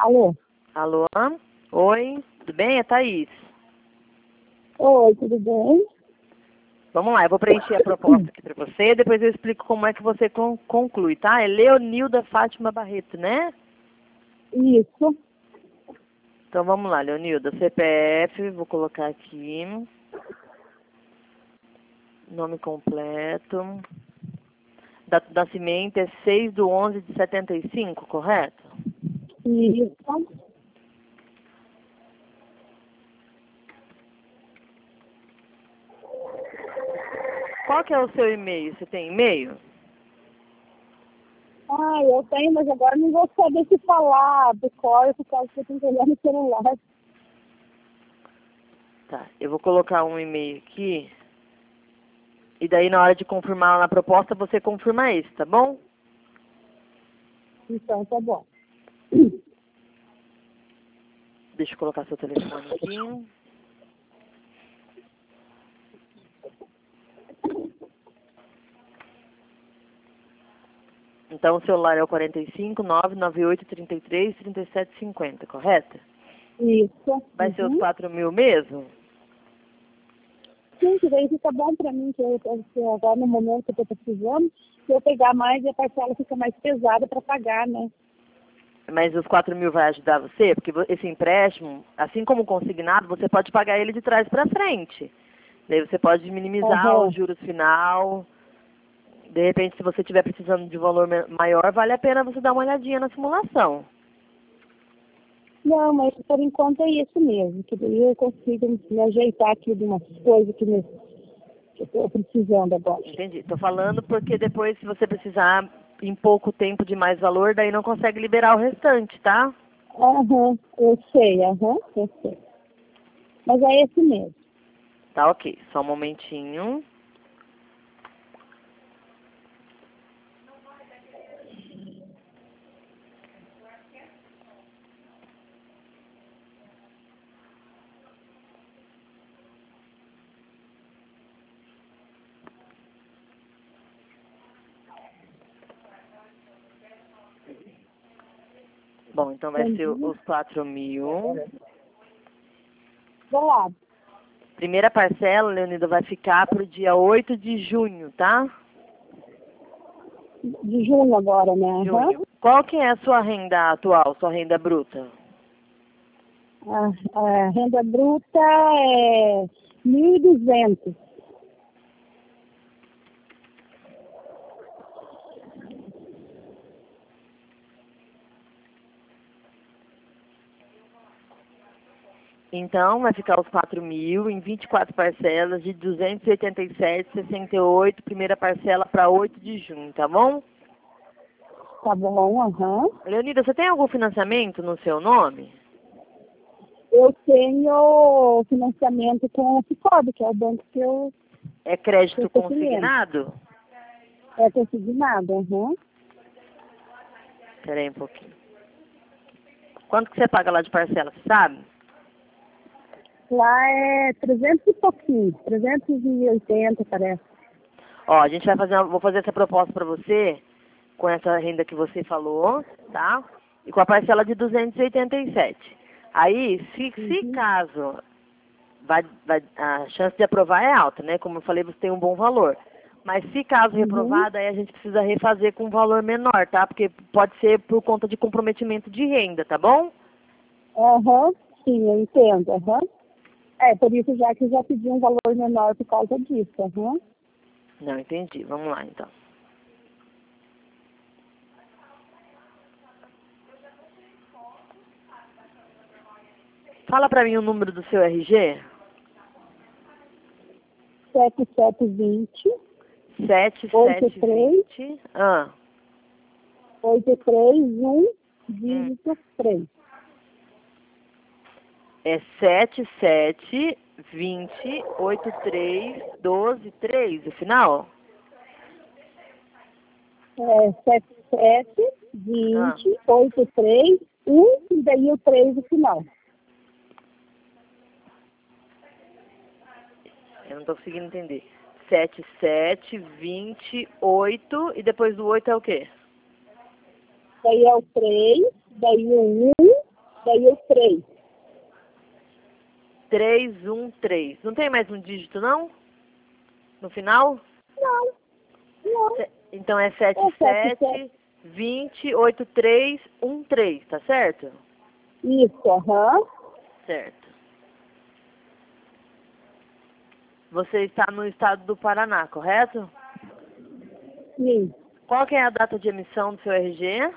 Alô? Alô? Oi, tudo bem? É Thaís. Oi, tudo bem? Vamos lá, eu vou preencher a proposta aqui para você, depois eu explico como é que você conclui, tá? É Leonilda Fátima Barreto, né? Isso. Então vamos lá, Leonilda, CPF, vou colocar aqui. Nome completo. Data de nascimento é 6/11/75, correto? Isso. Qual que é o seu e-mail? Você tem e-mail? Ah, eu tenho, mas agora não vou saber se falar do cor, por causa que eu tenho que olhar no celular. Tá, eu vou colocar um e-mail aqui. E daí na hora de confirmar na proposta, você confirma esse, tá bom? Então, tá bom. Deixa eu colocar seu telefone aqui. Então, o celular é o 45 998 33 37 50, correto? Isso. Vai ser os 4.000 mesmo? Sim, que daí fica bom pra mim, que agora no momento que eu tô precisando, se eu pegar mais, a parcela fica mais pesada pra pagar, né? Mas os 4.000 vai ajudar você? Porque esse empréstimo, assim como o consignado, você pode pagar ele de trás para frente. Daí você pode minimizar os juros final. De repente, se você estiver precisando de um valor maior, vale a pena você dar uma olhadinha na simulação. Não, mas por enquanto é isso mesmo, que daí eu consigo me ajeitar aqui de umas coisas que eu tô precisando agora. Entendi. Estou falando porque depois, se você precisar em pouco tempo de mais valor, daí não consegue liberar o restante, tá? Eu sei, eu sei. Mas é esse mesmo. Tá, ok. Só um momentinho. Bom, então vai ser os 4.000. Vamos lá. Primeira parcela, Leonida, vai ficar para o dia 8 de junho, tá? De junho agora, né? Junho. Qual que é a sua renda atual, sua renda bruta? A renda bruta é 1.200. Então, vai ficar os 4.000 em 24 parcelas de 287,68, primeira parcela para 8 de junho, tá bom? Tá bom, Leonida, você tem algum financiamento no seu nome? Eu tenho financiamento com o Cicobi, que é o banco que eu... É crédito consignado? É consignado, Espera aí um pouquinho. Quanto que você paga lá de parcela, você sabe? Lá é 300 e pouquinho, 380 parece. Ó, a gente vai fazer, vou fazer essa proposta para você, com essa renda que você falou, tá? E com a parcela de 287. Aí, se caso a chance de aprovar é alta, né? Como eu falei, você tem um bom valor. Mas se caso reprovada, aí a gente precisa refazer com um valor menor, tá? Porque pode ser por conta de comprometimento de renda, tá bom? Sim, eu entendo, É, por isso já que eu já pedi um valor menor por causa disso, Não, entendi. Vamos lá, então. Fala pra mim o número do seu RG. 7720 7720. 831, dígito 3. É 77208312 o final? É 772083 e daí o 3 no final. Eu não tô conseguindo entender. 7728 e depois do 8 é o quê? Daí é o 3, daí o 1 Daí o 3. 313. Não tem mais um dígito, não? No final? Não, não. Então é 77. 77208313, tá certo? Isso, aham. Certo. Você está no estado do Paraná, correto? Sim. Qual que é a data de emissão do seu RG?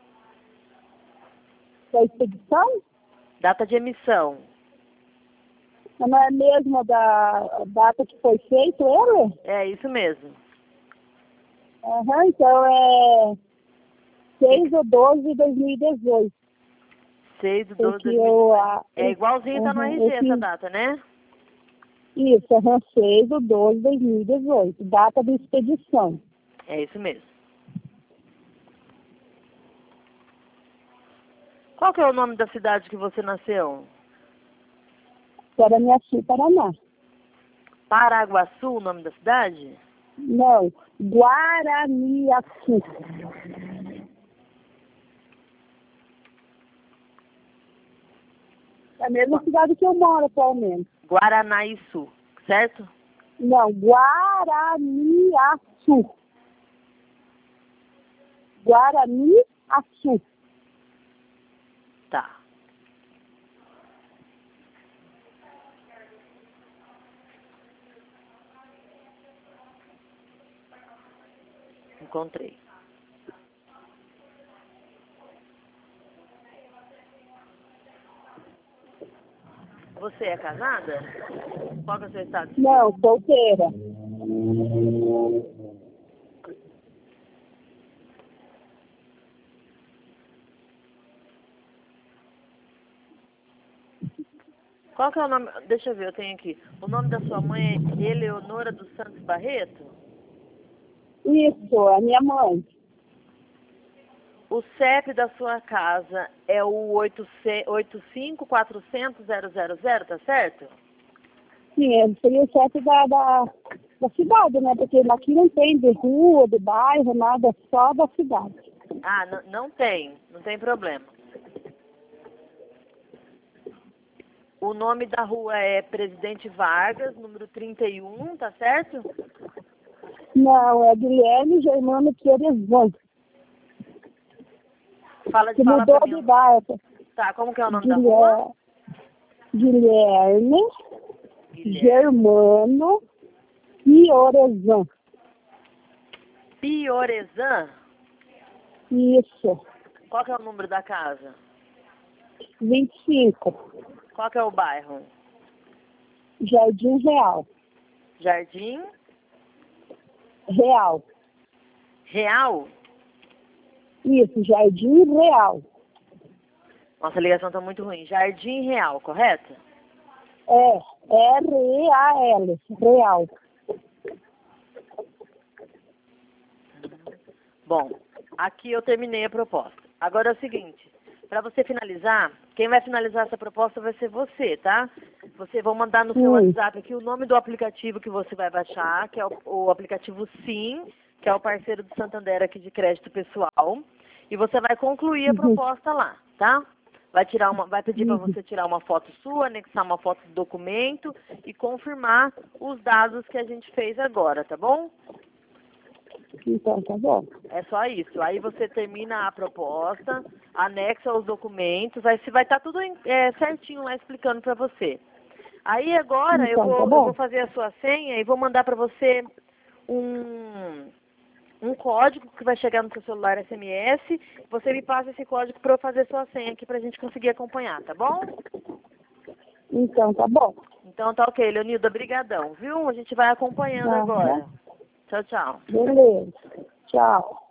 Da expedição? Data de emissão. Não é mesmo da data que foi feito ele? É isso mesmo. Aham, então é 6/12/2018. 6 de 12 de Porque 2018. É igualzinho, tá no RG essa esse, data, né? isso, 6/12/2018, data da expedição. É isso mesmo. Qual que é o nome da cidade que você nasceu? Paranaçu, Paraná. Paraguaçu, o nome da cidade? Não, Guaraniaçu. É a mesma cidade que eu moro atualmente. Guaranaíçu, certo? Não, Guaraniaçu. Guaraniaçu. Tá. Encontrei. Você é casada? Qual que é o seu estado civil? Não, solteira. Qual que é o nome? Deixa eu ver, eu tenho aqui. O nome da sua mãe é Eleonora dos Santos Barreto? Isso, a minha mãe. O CEP da sua casa é o 85400000, tá certo? Sim, seria o chefe da cidade, né? Porque aqui não tem de rua, de bairro, nada, só da cidade. Ah, não tem problema. O nome da rua é Presidente Vargas, número 31, tá certo? Não, é Guilherme Germano Querezan, Fala que pra mudou mim. de bairro. Tá, como que é o nome da rua? Guilherme Germano Querezan. Piorezan? Isso, Qual que é o número da casa? 25, Qual que é o bairro? Jardim Real. Jardim Real. Real? Isso, Jardim Real. Nossa, a ligação tá muito ruim. Jardim Real, correto? É, R-E-A-L, Real. Bom, aqui eu terminei a proposta. Agora é o seguinte, para você finalizar, quem vai finalizar essa proposta vai ser você, tá? Você vai mandar no seu WhatsApp aqui o nome do aplicativo que você vai baixar, que é o aplicativo Sim, que é o parceiro do Santander aqui de crédito pessoal. E você vai concluir a proposta lá, tá? Vai pedir para você tirar uma foto sua, anexar uma foto do documento e confirmar os dados que a gente fez agora, tá bom? Então, tá bom. É só isso. Aí você termina a proposta, anexa os documentos, aí vai estar tudo certinho lá explicando para você. Aí agora Então, eu tá bom. vou fazer a sua senha e vou mandar para você um código que vai chegar no seu celular SMS. Você me passa esse código para eu fazer sua senha aqui para a gente conseguir acompanhar, tá bom? Então, tá bom. Então tá ok, Leonilda, brigadão, viu? A gente vai acompanhando Tá, agora. Tchau, tchau. beleza. Tchau.